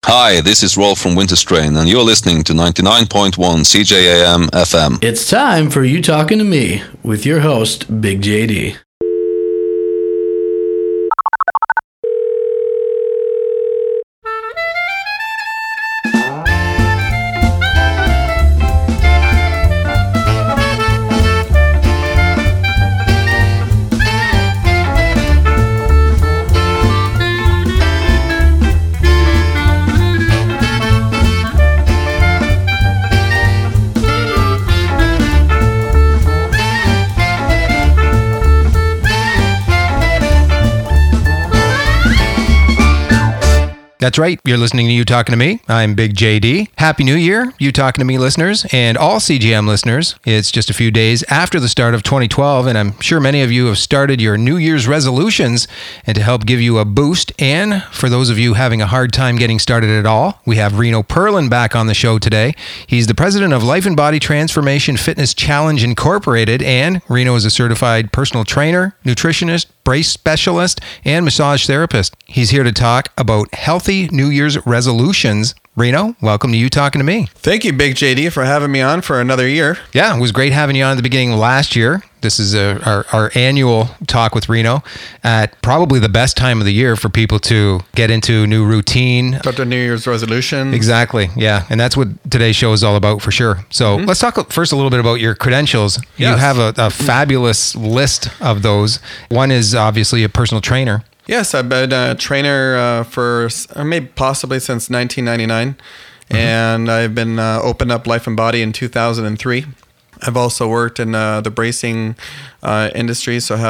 Hi, this is Rolf from Winterstrain, and you're listening to 99.1 CJAM FM. It's time for You Talking to Me with your host, Big JD. That's right. You're listening to You Talking to Me. I'm Big JD. Happy New Year, You Talking to Me listeners and all CGM listeners. It's just a few days after the start of 2012, and I'm sure many of you have started your New Year's resolutions. And to help give you a boost, and for those of you having a hard time getting started at all, we have Reno Perlin back on the show today. He's the president of Life and Body Transformation Fitness Challenge Incorporated, and Reno is a certified personal trainer, nutritionist, brace specialist, and massage therapist. He's here to talk about healthy New Year's resolutions. Reno, welcome to You Talking to Me. Thank you, Big JD, for having me on for another year. Yeah, it was great having you on at the beginning of last year. This is our annual talk with Reno at probably the best time of the year for people to get into new routine. Start their New Year's resolution. Exactly, yeah. And that's what today's show is all about for sure. So let's talk first a little bit about your credentials. Yes. You have a fabulous list of those. One is obviously a personal trainer. Yes, I've been a trainer for maybe possibly since 1999. And I've been opened up Life and Body in 2003. I've also worked in the bracing industry, so I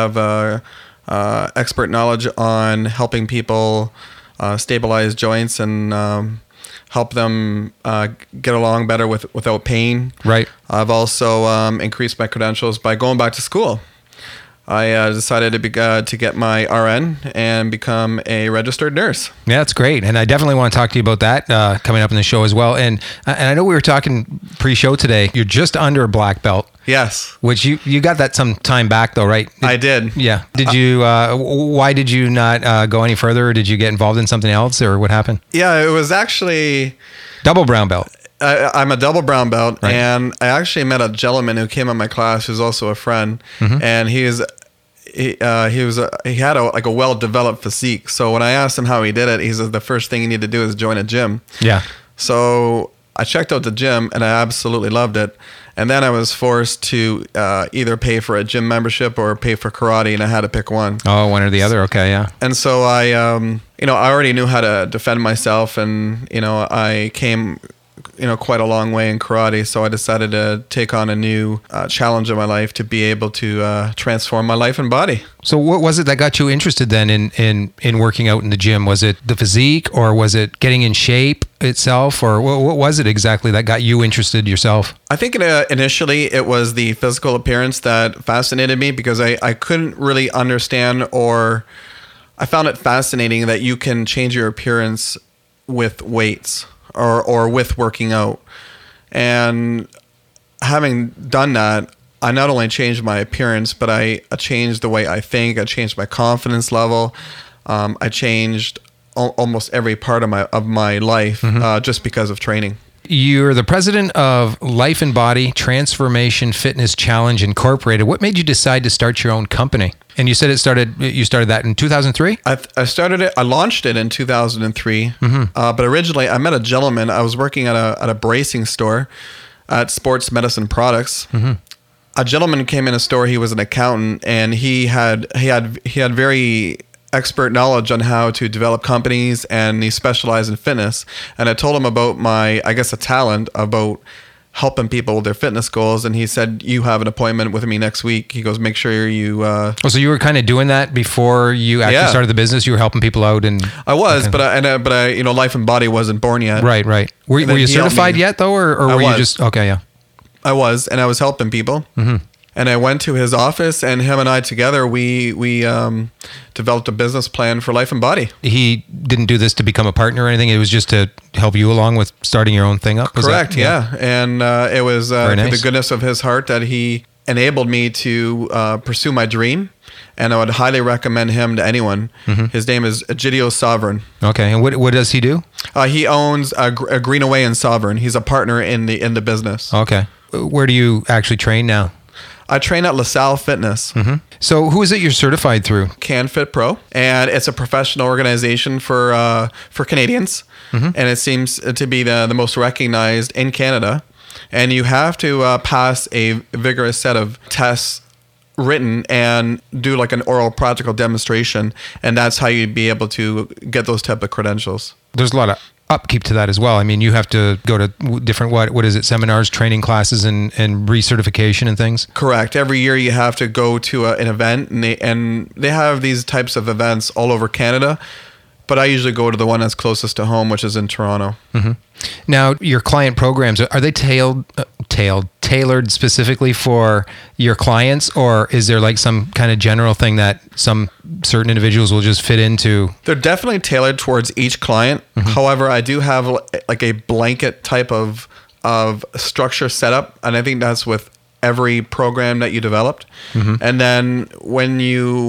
have expert knowledge on helping people stabilize joints and help them get along better without pain. Right. I've also increased my credentials by going back to school. I decided to get my RN and become a registered nurse. Yeah, that's great. And I definitely want to talk to you about that coming up in the show as well. And I know we were talking pre-show today. You're just under a black belt. Yes. Which you got that some time back though, right? I did. Yeah. Did you, why did you not go any further? Or did you get involved in something else or what happened? Yeah, it was actually... Double brown belt. I'm a double brown belt, right. And I actually met a gentleman who came in my class who's also a friend, and he had a well-developed physique. So when I asked him how he did it, he said the first thing you need to do is join a gym. Yeah. So I checked out the gym and I absolutely loved it. And then I was forced to either pay for a gym membership or pay for karate, and I had to pick one. Oh, one or the other. Okay, yeah. And so I already knew how to defend myself, and I came quite a long way in karate, so I decided to take on a new challenge in my life to be able to transform my life and body. So what was it that got you interested then in working out in the gym? Was it the physique, or was it getting in shape itself, or what was it exactly that got you interested yourself? I think initially it was the physical appearance that fascinated me, because I couldn't really understand, or I found it fascinating that you can change your appearance with weights. Or with working out. And having done that, I not only changed my appearance, but I changed the way I think. I changed my confidence level. I changed almost every part of my life just because of training. You're the president of Life and Body Transformation Fitness Challenge Incorporated. What made you decide to start your own company? And you said you started that in 2003? I launched it in 2003. But originally I met a gentleman. I was working at a bracing store at Sports Medicine Products. A gentleman came in a store. He was an accountant, and he had very expert knowledge on how to develop companies, and he specialized in fitness. And I told him about a talent about helping people with their fitness goals, and he said, "You have an appointment with me next week." He goes, "Make sure you." So you were kind of doing that before you actually started the business. You were helping people out, and I was, but Life and Body wasn't born yet. Right. Were you certified yet though, or were you just okay? Yeah, I was, and I was helping people. And I went to his office, and him and I together, we developed a business plan for Life and Body. He didn't do this to become a partner or anything. It was just to help you along with starting your own thing up. Correct. Yeah. And it was through the goodness of his heart that he enabled me to pursue my dream and I would highly recommend him to anyone. His name is Egidio Sovereign. Okay. And what does he do? He owns a Greenaway and Sovereign. He's a partner in the business. Okay. Where do you actually train now? I train at LaSalle Fitness. So who is it you're certified through? CanFit Pro, and it's a professional organization for Canadians, and it seems to be the most recognized in Canada. And you have to pass a vigorous set of tests written and do like an oral practical demonstration, and that's how you'd be able to get those type of credentials. There's a lot of upkeep to that as well. I mean, you have to go to different, what is it, seminars, training classes, and recertification and things? Correct. Every year you have to go to an event, and they have these types of events all over Canada, but I usually go to the one that's closest to home, which is in Toronto. Now, your client programs, are they tailored specifically for your clients, or is there like some kind of general thing that some certain individuals will just fit into? They're definitely tailored towards each client. However, I do have like a blanket type of structure set up, and I think that's with every program that you developed. And then when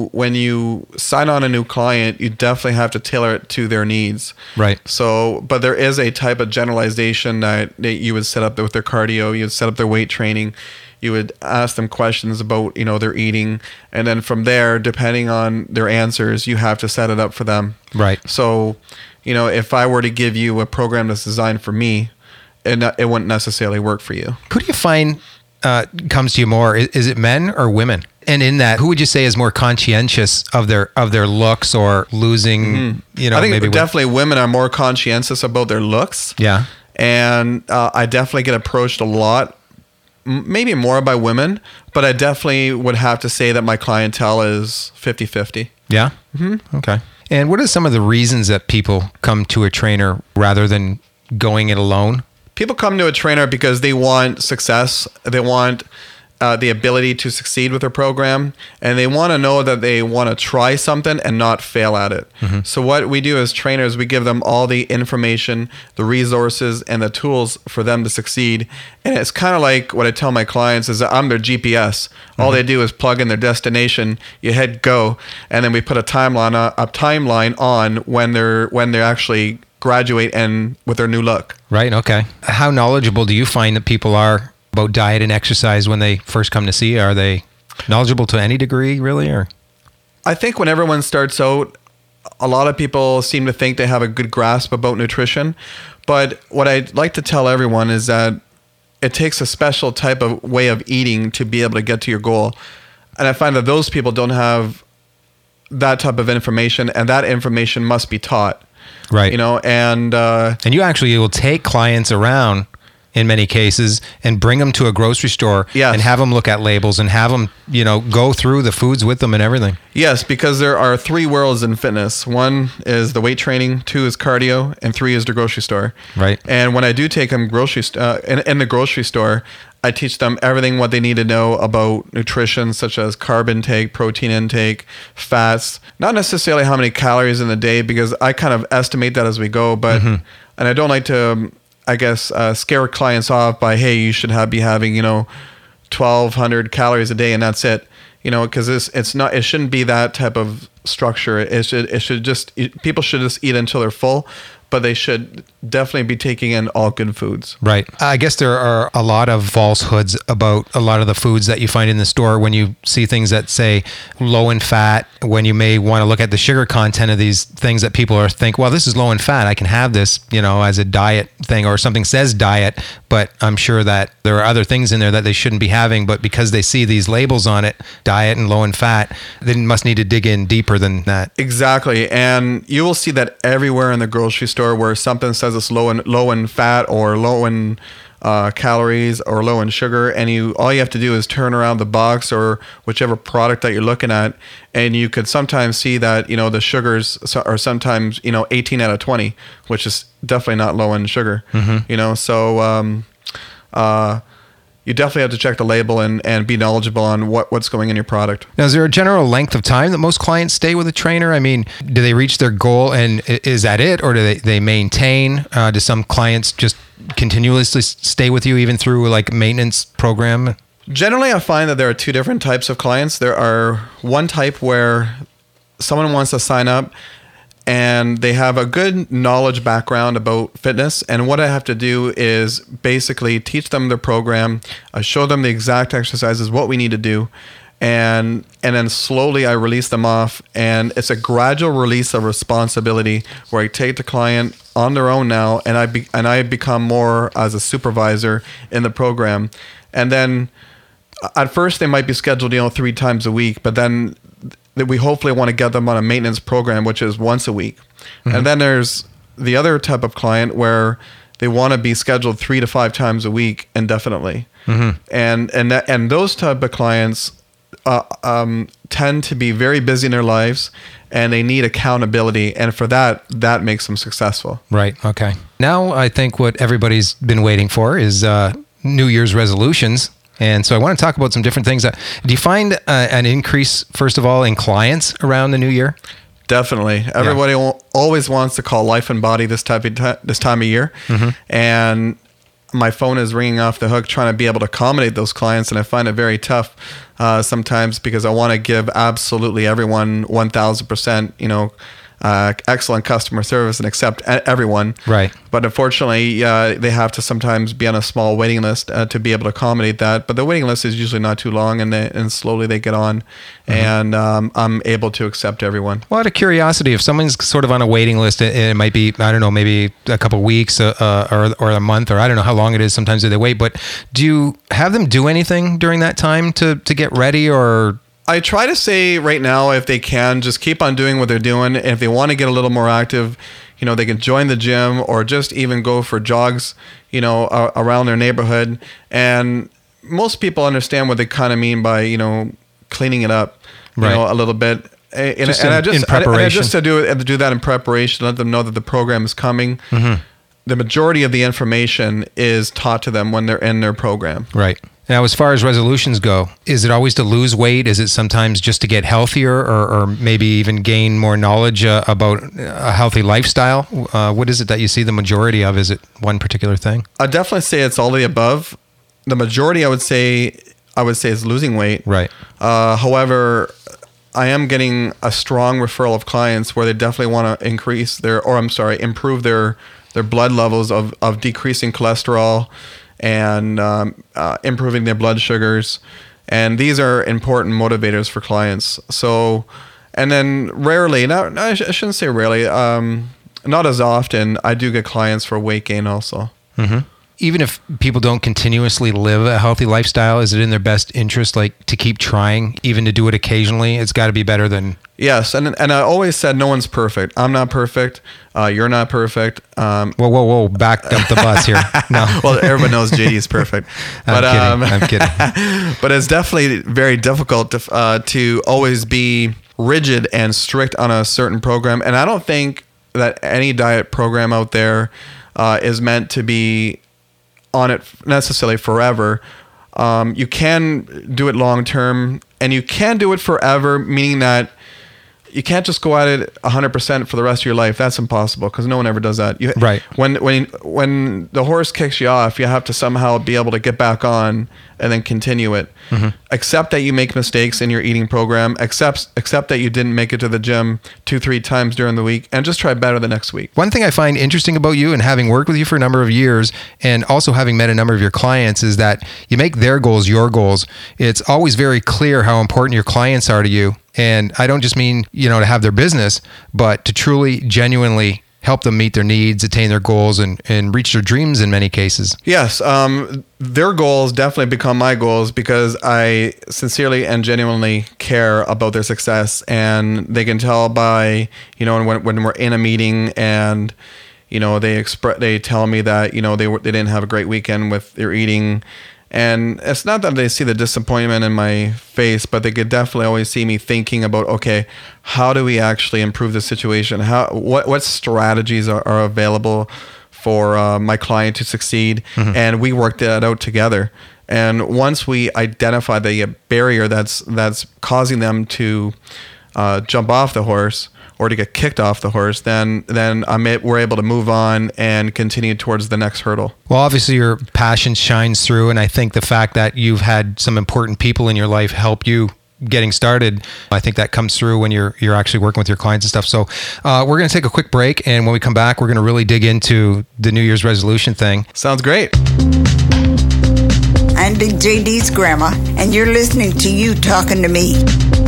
you sign on a new client, you definitely have to tailor it to their needs. Right. So, but there is a type of generalization that you would set up with their cardio, you would set up their weight training, you would ask them questions about, their eating. And then from there, depending on their answers, you have to set it up for them. Right. So, if I were to give you a program that's designed for me, it wouldn't necessarily work for you. Who do you find comes to you more? Is it men or women? And in that, who would you say is more conscientious of their looks or losing? I think definitely women are more conscientious about their looks. Yeah. And I definitely get approached a lot, maybe more by women, but I definitely would have to say that my clientele is 50-50. Yeah. Okay. And what are some of the reasons that people come to a trainer rather than going it alone? People come to a trainer because they want success. They want the ability to succeed with their program, and they want to know that they want to try something and not fail at it. So what we do as trainers, we give them all the information, the resources, and the tools for them to succeed. And it's kind of like what I tell my clients is that I'm their GPS. All they do is plug in their destination, you hit go, and then we put a timeline on when they're actually graduate and with their new look. Right. Okay. How knowledgeable do you find that people are about diet and exercise when they first come to see you? Are they knowledgeable to any degree, really? Or I think when everyone starts out, a lot of people seem to think they have a good grasp about nutrition. But what I'd like to tell everyone is that it takes a special type of way of eating to be able to get to your goal. And I find that those people don't have that type of information, and that information must be taught. right. And you actually will take clients around in many cases and bring them to a grocery store Yes. and have them look at labels and have them, go through the foods with them and everything. Yes, because there are 3 worlds in fitness. 1 is the weight training, 2 is cardio, and 3 is the grocery store. Right. And when I do take them in the grocery store, I teach them everything what they need to know about nutrition, such as carb intake, protein intake, fats. Not necessarily how many calories in the day, because I kind of estimate that as we go. But and I don't like to, scare clients off by, hey, you should be having 1,200 calories a day and that's it. Because it shouldn't be that type of structure. People should just eat until they're full, but they should definitely be taking in all good foods. Right. I guess there are a lot of falsehoods about a lot of the foods that you find in the store when you see things that say low in fat, when you may want to look at the sugar content of these things that people think, well, this is low in fat. I can have this, as a diet thing, or something says diet, but I'm sure that there are other things in there that they shouldn't be having, but because they see these labels on it, diet and low in fat, they must need to dig in deeper than that. Exactly. And you will see that everywhere in the grocery store where something says it's low in fat or low in calories or low in sugar, and all you have to do is turn around the box or whichever product that you're looking at, and you could sometimes see that the sugars are sometimes 18 out of 20, which is definitely not low in sugar. So you definitely have to check the label and be knowledgeable on what's going in your product. Now, is there a general length of time that most clients stay with a trainer? I mean, do they reach their goal and is that it? Or do they maintain? Do some clients just continuously stay with you even through like a maintenance program? Generally, I find that there are two different types of clients. There are one type where someone wants to sign up and they have a good knowledge background about fitness. And what I have to do is basically teach them the program, show them the exact exercises, what we need to do. And then slowly I release them off, and it's a gradual release of responsibility where I take the client on their own now, and I become more as a supervisor in the program. And then at first they might be scheduled 3 times a week, but then we hopefully want to get them on a maintenance program, which is once a week. Mm-hmm. And then there's the other type of client where they want to be scheduled 3 to 5 times a week indefinitely. Mm-hmm. And those type of clients tend to be very busy in their lives, and they need accountability. And for that makes them successful. Right. Okay. Now I think what everybody's been waiting for is New Year's resolutions. And so I want to talk about some different things. Do you find an increase, first of all, in clients around the new year? Definitely. Everybody always wants to call Life and Body this time of year. Mm-hmm. And my phone is ringing off the hook trying to be able to accommodate those clients. And I find it very tough sometimes because I want to give absolutely everyone 1,000%, excellent customer service and accept everyone. Right. But unfortunately, they have to sometimes be on a small waiting list to be able to accommodate that. But the waiting list is usually not too long, and slowly they get on, mm-hmm. and I'm able to accept everyone. Well, out of curiosity, if someone's sort of on a waiting list, it might be, I don't know, maybe a couple of weeks or a month, or I don't know how long it is. Sometimes they wait. But do you have them do anything during that time to get ready, or? I try to say right now, if they can, just keep on doing what they're doing. And if they want to get a little more active, they can join the gym or just even go for jogs, around their neighborhood. And most people understand what they kind of mean by, cleaning it up, right. A little bit. In preparation. Just to do that in preparation, let them know that the program is coming. Mm-hmm. The majority of the information is taught to them when they're in their program. Right. Now, as far as resolutions go, is it always to lose weight? Is it sometimes just to get healthier, or maybe even gain more knowledge about a healthy lifestyle? What is it that you see the majority of? Is it one particular thing? I'd definitely say it's all of the above. The majority, I would say is losing weight. Right. However, I am getting a strong referral of clients where they definitely want to improve their blood levels of decreasing cholesterol and improving their blood sugars. And these are important motivators for clients. So, and then rarely, I shouldn't say rarely, not as often, I do get clients for weight gain also. Mm-hmm. Even if people don't continuously live a healthy lifestyle, is it in their best interest, to keep trying, even to do it occasionally? It's got to be better than... Yes, and I always said no one's perfect. I'm not perfect. You're not perfect. Whoa! Back up the bus here. No. Well, everyone knows JD is perfect. I'm kidding. But it's definitely very difficult to always be rigid and strict on a certain program. And I don't think that any diet program out there is meant to be on it necessarily forever. You can do it long term, and you can do it forever, meaning that you can't just go at it 100% for the rest of your life. That's impossible because no one ever does that. Right. When the horse kicks you off, you have to somehow be able to get back on and then continue it. Mm-hmm. Accept that you make mistakes in your eating program. Accept that you didn't make it to the gym 2-3 times during the week, and just try better the next week. One thing I find interesting about you, and having worked with you for a number of years, and also having met a number of your clients, is that you make their goals your goals. It's always very clear how important your clients are to you. And I don't just mean, to have their business, but to truly, genuinely help them meet their needs, attain their goals, and reach their dreams in many cases. Yes. Their goals definitely become my goals because I sincerely and genuinely care about their success. And they can tell by, when we're in a meeting and, they tell me that, they didn't have a great weekend with their eating. And it's not that they see the disappointment in my face, but they could definitely always see me thinking about, okay, how do we actually improve the situation? What strategies are available for my client to succeed? Mm-hmm. And we work that out together. And once we identify the barrier that's causing them to jump off the horse, or to get kicked off the horse, then we're able to move on and continue towards the next hurdle. Well, obviously your passion shines through, and I think the fact that you've had some important people in your life help you getting started, I think that comes through when you're actually working with your clients and stuff. So we're going to take a quick break, and when we come back, we're going to really dig into the New Year's resolution thing. Sounds great. I'm Big JD's grandma, and you're listening to You Talking to Me.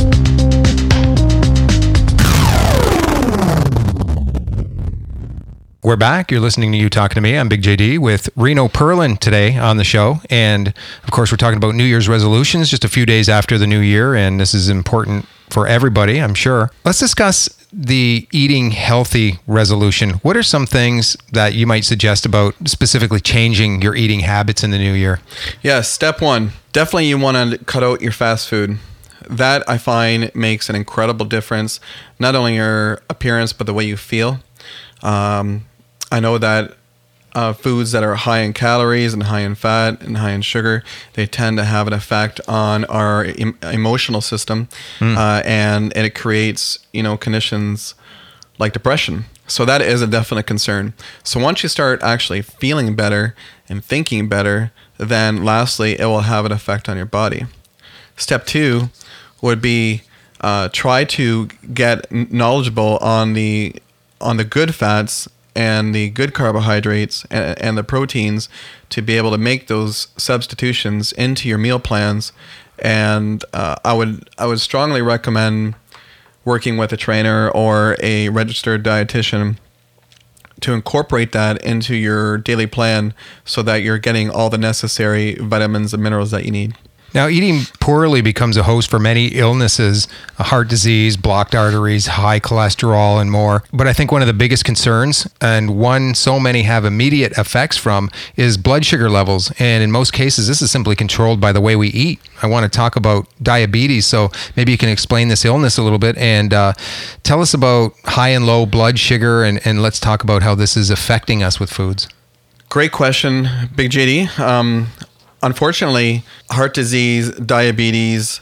We're back. You're listening to You Talking to Me. I'm Big JD with Reno Perlin today on the show. And of course, we're talking about New Year's resolutions just a few days after the new year. And this is important for everybody, I'm sure. Let's discuss the eating healthy resolution. What are some things that you might suggest about specifically changing your eating habits in the new year? Yeah, step one, definitely you want to cut out your fast food. That I find makes an incredible difference, not only your appearance, but the way you feel. I know that foods that are high in calories and high in fat and high in sugar, they tend to have an effect on our emotional system, and it creates, conditions like depression. So that is a definite concern. So once you start actually feeling better and thinking better, then lastly, it will have an effect on your body. Step two would be try to get knowledgeable on the good fats and the good carbohydrates and the proteins to be able to make those substitutions into your meal plans. And I would strongly recommend working with a trainer or a registered dietitian to incorporate that into your daily plan so that you're getting all the necessary vitamins and minerals that you need. Now, eating poorly becomes a host for many illnesses, heart disease, blocked arteries, high cholesterol, and more. But I think one of the biggest concerns, and one so many have immediate effects from, is blood sugar levels. And in most cases, this is simply controlled by the way we eat. I want to talk about diabetes, so maybe you can explain this illness a little bit and tell us about high and low blood sugar, and let's talk about how this is affecting us with foods. Great question, Big JD. Unfortunately, heart disease, diabetes,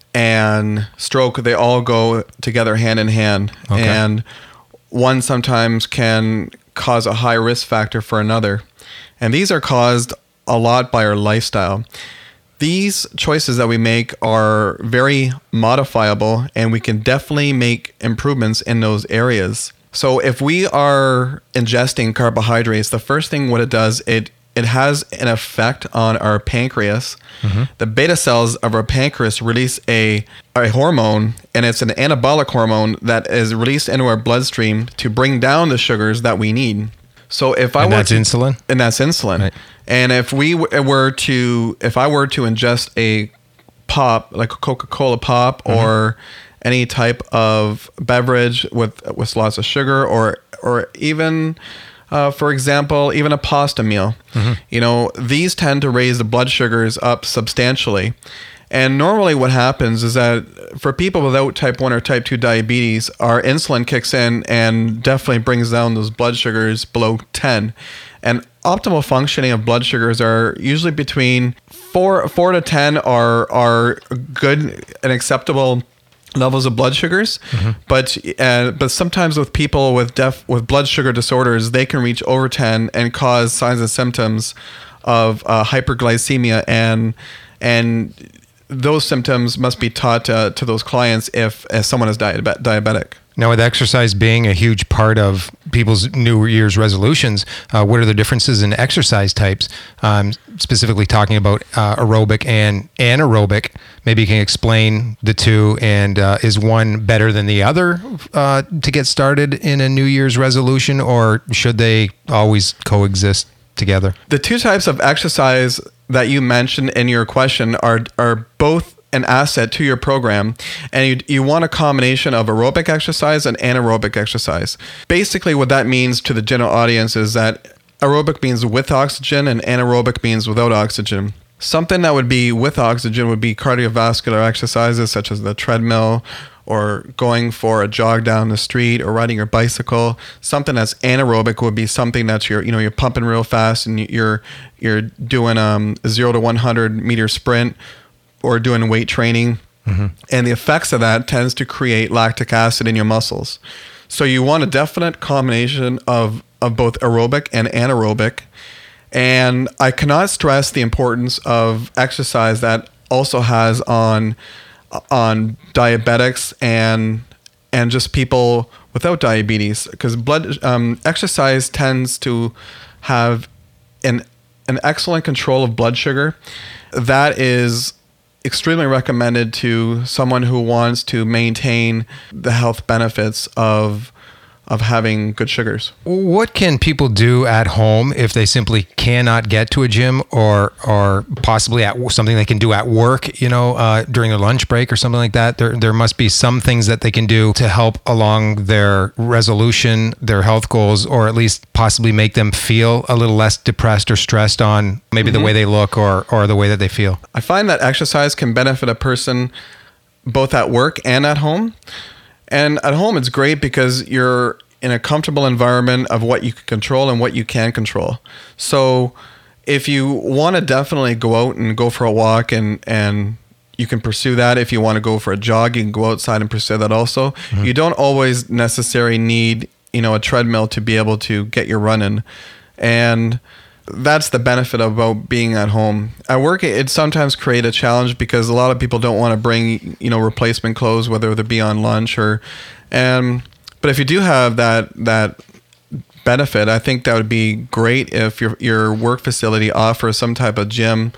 and stroke, they all go together hand in hand. Okay. And one sometimes can cause a high risk factor for another. And these are caused a lot by our lifestyle. These choices that we make are very modifiable, and we can definitely make improvements in those areas. So if we are ingesting carbohydrates, the first thing what it does, it has an effect on our pancreas. Mm-hmm. The beta cells of our pancreas release a hormone, and it's an anabolic hormone that is released into our bloodstream to bring down the sugars that we need. So that's insulin? And that's insulin. Right. And if I were to ingest a pop, like a Coca-Cola pop, mm-hmm. or any type of beverage with lots of sugar, or even for example, even a pasta meal, mm-hmm. These tend to raise the blood sugars up substantially. And normally what happens is that for people without type 1 or type 2 diabetes, our insulin kicks in and definitely brings down those blood sugars below 10. And optimal functioning of blood sugars are usually between 4 to 10 are good and acceptable levels of blood sugars, mm-hmm. but sometimes with people with blood sugar disorders, they can reach over 10 and cause signs and symptoms of hyperglycemia, and those symptoms must be taught to those clients if someone is diabetic. Now, with exercise being a huge part of people's New Year's resolutions, what are the differences in exercise types? Specifically talking about aerobic and anaerobic. Maybe you can explain the two, and is one better than the other to get started in a New Year's resolution, or should they always coexist together? The two types of exercise that you mentioned in your question are both an asset to your program, and you want a combination of aerobic exercise and anaerobic exercise. Basically, what that means to the general audience is that aerobic means with oxygen and anaerobic means without oxygen. Something that would be with oxygen would be cardiovascular exercises such as the treadmill, or going for a jog down the street, or riding your bicycle. Something that's anaerobic would be something that you're pumping real fast and you're doing a 0 to 100 meter sprint, or doing weight training. Mm-hmm. And the effects of that tends to create lactic acid in your muscles. So you want a definite combination of both aerobic and anaerobic. And I cannot stress the importance of exercise that also has on diabetics and just people without diabetes, because exercise tends to have an excellent control of blood sugar. That is extremely recommended to someone who wants to maintain the health benefits of having good sugars. What can people do at home if they simply cannot get to a gym, or possibly at something they can do at work, during their lunch break or something like that? There must be some things that they can do to help along their resolution, their health goals, or at least possibly make them feel a little less depressed or stressed on maybe the way they look or the way that they feel. I find that exercise can benefit a person both at work and at home. And at home, it's great because you're in a comfortable environment of what you can control and what you can control. So if you want to definitely go out and go for a walk and you can pursue that. If you want to go for a jog, you can go outside and pursue that also. Mm-hmm. You don't always necessarily need, a treadmill to be able to get your run in. And that's the benefit about being at home. At work, it sometimes create a challenge because a lot of people don't want to bring, replacement clothes, whether they be on lunch but if you do have that benefit, I think that would be great if your work facility offers some type of gym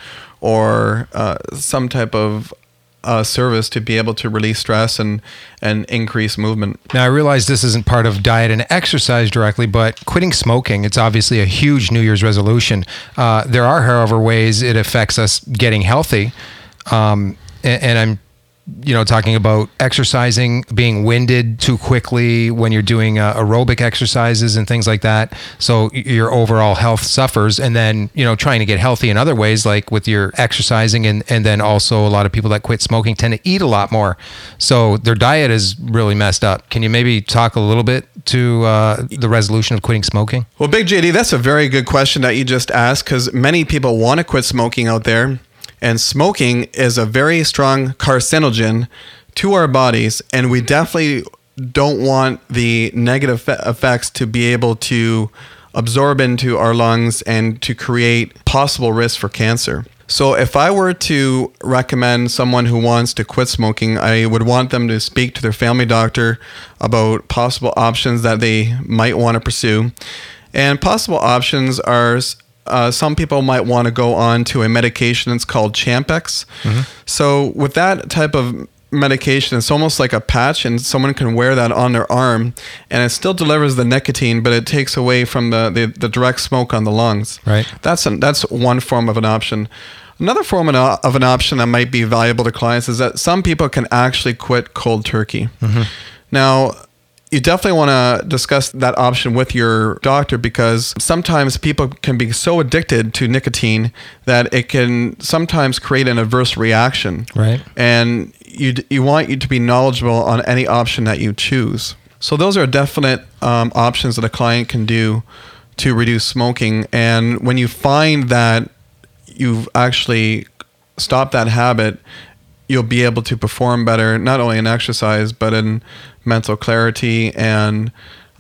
or some type of service to be able to release stress and increase movement. Now, I realize this isn't part of diet and exercise directly, but quitting smoking, it's obviously a huge New Year's resolution. There are, however, ways it affects us getting healthy. And I'm talking about exercising, being winded too quickly when you're doing aerobic exercises and things like that. So your overall health suffers. And then, trying to get healthy in other ways, like with your exercising and then also a lot of people that quit smoking tend to eat a lot more. So their diet is really messed up. Can you maybe talk a little bit to the resolution of quitting smoking? Well, Big JD, that's a very good question that you just asked, because many people want to quit smoking out there. And smoking is a very strong carcinogen to our bodies, and we definitely don't want the negative effects to be able to absorb into our lungs and to create possible risks for cancer. So if I were to recommend someone who wants to quit smoking, I would want them to speak to their family doctor about possible options that they might want to pursue. And possible options are... some people might want to go on to a medication that's called Champix. Mm-hmm. So with that type of medication, it's almost like a patch, and someone can wear that on their arm, and it still delivers the nicotine, but it takes away from the direct smoke on the lungs. Right. That's one form of an option. Another form of an option that might be valuable to clients is that some people can actually quit cold turkey. Mm-hmm. Now, you definitely want to discuss that option with your doctor, because sometimes people can be so addicted to nicotine that it can sometimes create an adverse reaction. Right. And you want you to be knowledgeable on any option that you choose. So those are definite options that a client can do to reduce smoking. And when you find that you've actually stopped that habit, you'll be able to perform better, not only in exercise, but in mental clarity and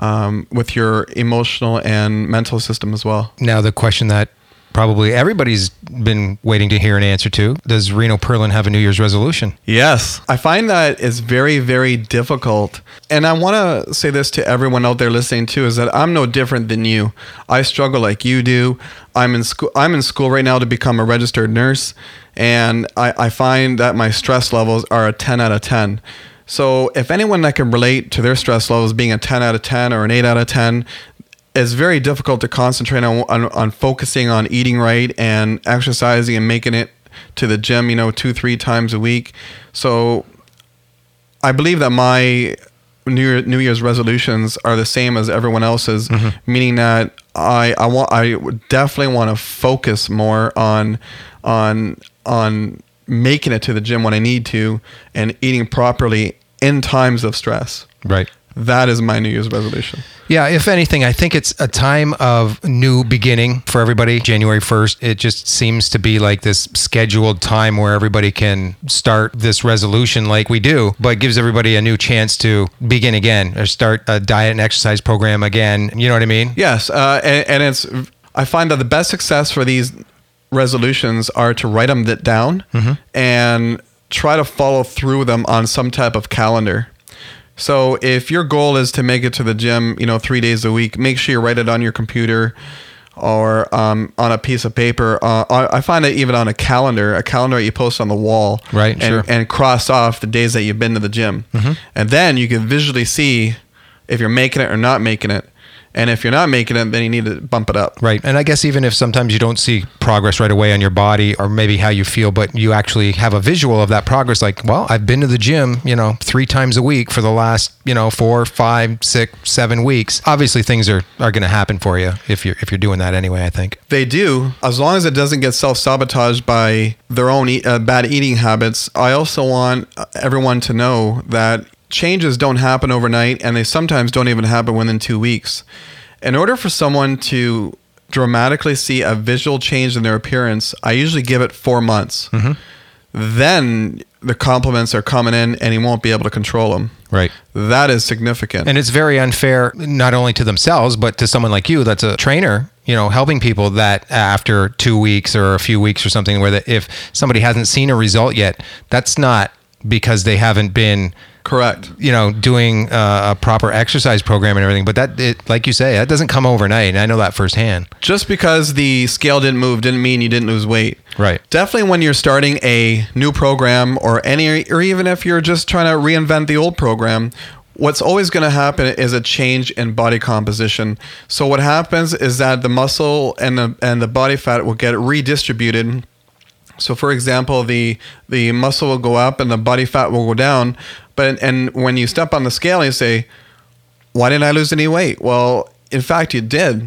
with your emotional and mental system as well. Now, the question that probably everybody's been waiting to hear an answer to, does Reno Perlin have a New Year's resolution? Yes. I find that it's very, very difficult. And I want to say this to everyone out there listening too, is that I'm no different than you. I struggle like you do. I'm in school right now to become a registered nurse. And I find that my stress levels are a 10 out of 10. So if anyone that can relate to their stress levels being a 10 out of 10 or an 8 out of 10, it's very difficult to concentrate on focusing on eating right and exercising and making it to the gym, 2-3 times a week. So I believe that my New Year's resolutions are the same as everyone else's, mm-hmm. meaning that I definitely want to focus more on making it to the gym when I need to and eating properly in times of stress. Right. That is my New Year's resolution. Yeah, if anything, I think it's a time of new beginning for everybody. January 1st, it just seems to be like this scheduled time where everybody can start this resolution like we do, but it gives everybody a new chance to begin again or start a diet and exercise program again. You know what I mean? Yes, and I find that the best success for these resolutions are to write them down and try to follow through them on some type of calendar. So if your goal is to make it to the gym, 3 days a week, make sure you write it on your computer or on a piece of paper. I find that even on a calendar that you post on the wall, right? And cross off the days that you've been to the gym. And then you can visually see if you're making it or not making it. And if you're not making it, then you need to bump it up. Right. And I guess even if sometimes you don't see progress right away on your body or maybe how you feel, but you actually have a visual of that progress, like, well, I've been to the gym, 3 times a week for the last, 4, 5, 6, 7 weeks. Obviously things are going to happen for you if you're doing that anyway, I think. They do, as long as it doesn't get self-sabotaged by their own bad eating habits. I also want everyone to know that changes don't happen overnight, and they sometimes don't even happen within 2 weeks. In order for someone to dramatically see a visual change in their appearance, I usually give it 4 months. Then the compliments are coming in and you won't be able to control them. Right. That is significant. And it's very unfair, not only to themselves, but to someone like you that's a trainer, helping people that after 2 weeks or a few weeks or something, where if somebody hasn't seen a result yet, that's not because they haven't been correct, doing a proper exercise program and everything. But like you say, that doesn't come overnight. And I know that firsthand. Just because the scale didn't move didn't mean you didn't lose weight. Right. Definitely when you're starting a new program or even if you're just trying to reinvent the old program, what's always going to happen is a change in body composition. So what happens is that the muscle and the body fat will get redistributed. So for example, the muscle will go up and the body fat will go down. And when you step on the scale, you say, why didn't I lose any weight? Well, in fact, you did.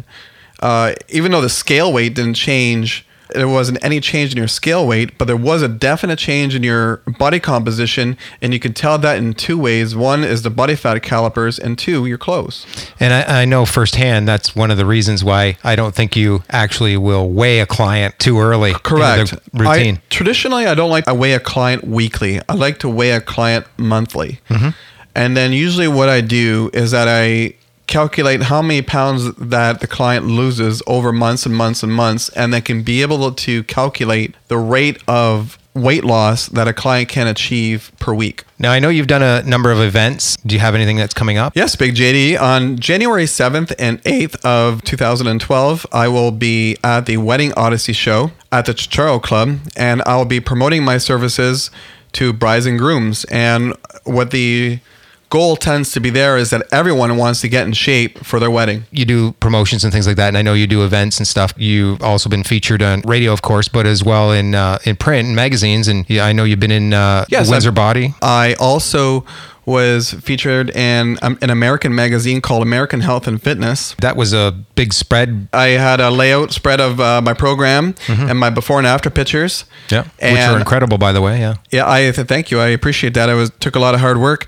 Even though the scale weight didn't change, there wasn't any change in your scale weight, but there was a definite change in your body composition. And you can tell that in 2 ways. One is the body fat calipers, and 2, your clothes. And I know firsthand that's one of the reasons why I don't think you actually will weigh a client too early. Correct. In the routine. Traditionally, I don't like to weigh a client weekly. I like to weigh a client monthly. And then usually what I do is that I calculate how many pounds that the client loses over months and months and months, and then can be able to calculate the rate of weight loss that a client can achieve per week. Now, I know you've done a number of events. Do you have anything that's coming up? Yes, Big JD. On January 7th and 8th of 2012, I will be at the Wedding Odyssey show at the Chicharro Club, and I'll be promoting my services to brides and grooms. And what the goal tends to be there is that everyone wants to get in shape for their wedding. You do promotions and things like that, and I know you do events and stuff. You've also been featured on radio, of course, but as well in print and magazines. And I know you've been in Windsor Body. I also was featured in an American magazine called American Health and Fitness. That was a big spread. I had a layout spread of my program and my before and after pictures. Yeah, which are incredible, by the way. Yeah. Yeah, thank you. I appreciate that. It took a lot of hard work.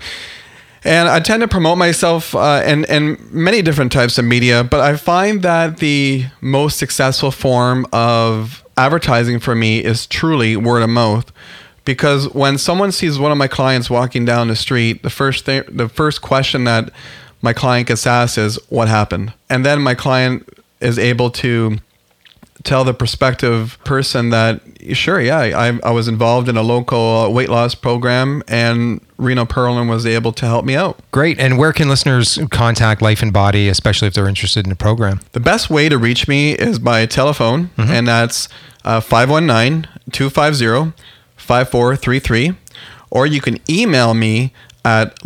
And I tend to promote myself in many different types of media, but I find that the most successful form of advertising for me is truly word of mouth. Because when someone sees one of my clients walking down the street, the first question that my client gets asked is, what happened? And then my client is able to tell the prospective person that, sure, yeah, I was involved in a local weight loss program, and Reno Perlin was able to help me out. Great. And where can listeners contact Life and Body, especially if they're interested in the program? The best way to reach me is by telephone, and that's 519-250-5433. Or you can email me at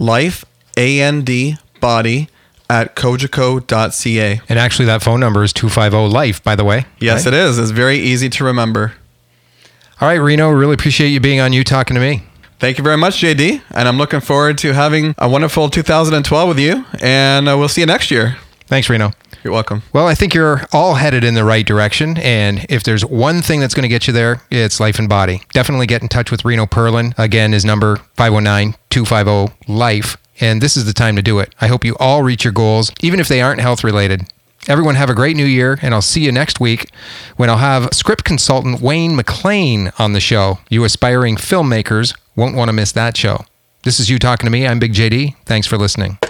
lifeandbody@cogeco.ca. And actually, that phone number is 250-LIFE, by the way. Yes, right? It is. It's very easy to remember. All right, Reno, really appreciate you being on You Talking to Me. Thank you very much, JD. And I'm looking forward to having a wonderful 2012 with you. And we'll see you next year. Thanks, Reno. You're welcome. Well, I think you're all headed in the right direction. And if there's one thing that's going to get you there, it's Life and Body. Definitely get in touch with Reno Perlin. Again, his number, 519-250-LIFE. and this is the time to do it. I hope you all reach your goals, even if they aren't health related. Everyone have a great new year, and I'll see you next week when I'll have script consultant Wayne McLean on the show. You aspiring filmmakers won't want to miss that show. This is You Talking to Me. I'm Big JD. Thanks for listening.